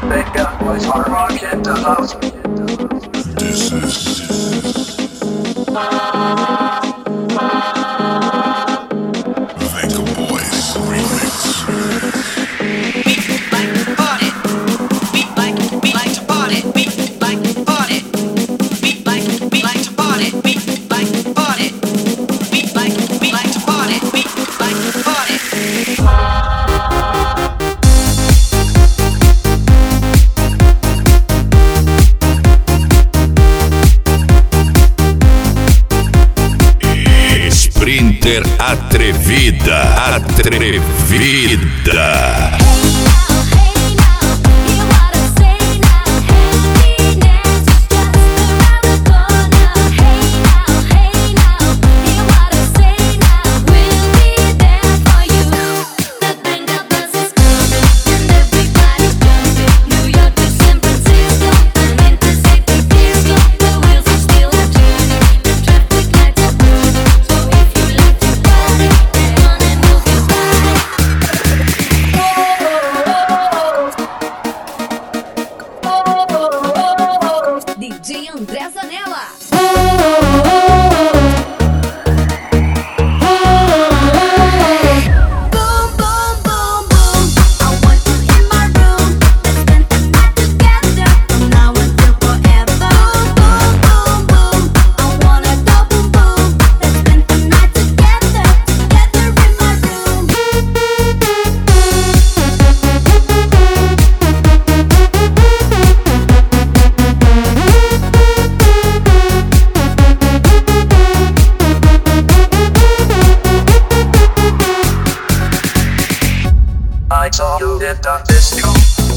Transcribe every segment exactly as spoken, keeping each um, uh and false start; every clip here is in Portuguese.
Big gun boys hard rock in the house. This is Venga Boys Remix. Sprinter atrevida, atrevida. D J André Zanella. I saw you in the disco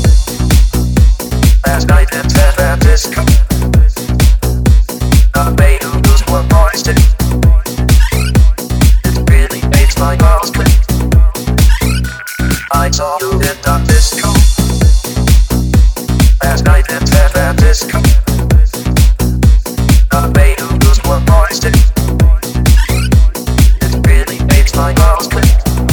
last night in San Francisco. The way you use were moist. It really makes my balls click. I saw you in the disco last night in San Francisco. The way you use were moist. It really makes my balls click.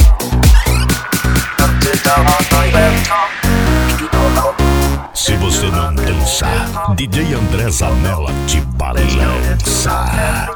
Se você não dançar, D J André Zanella te balança.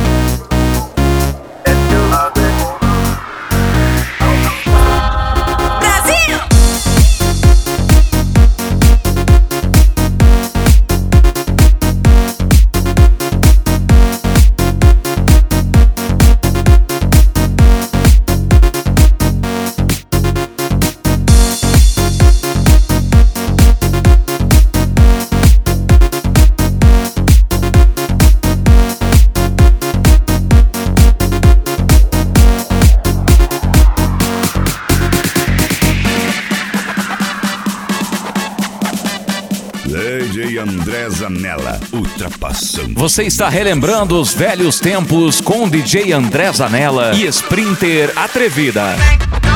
D J André Zanella, ultrapassando. Você está relembrando os velhos tempos com D J André Zanella e Sprinter Atrevida.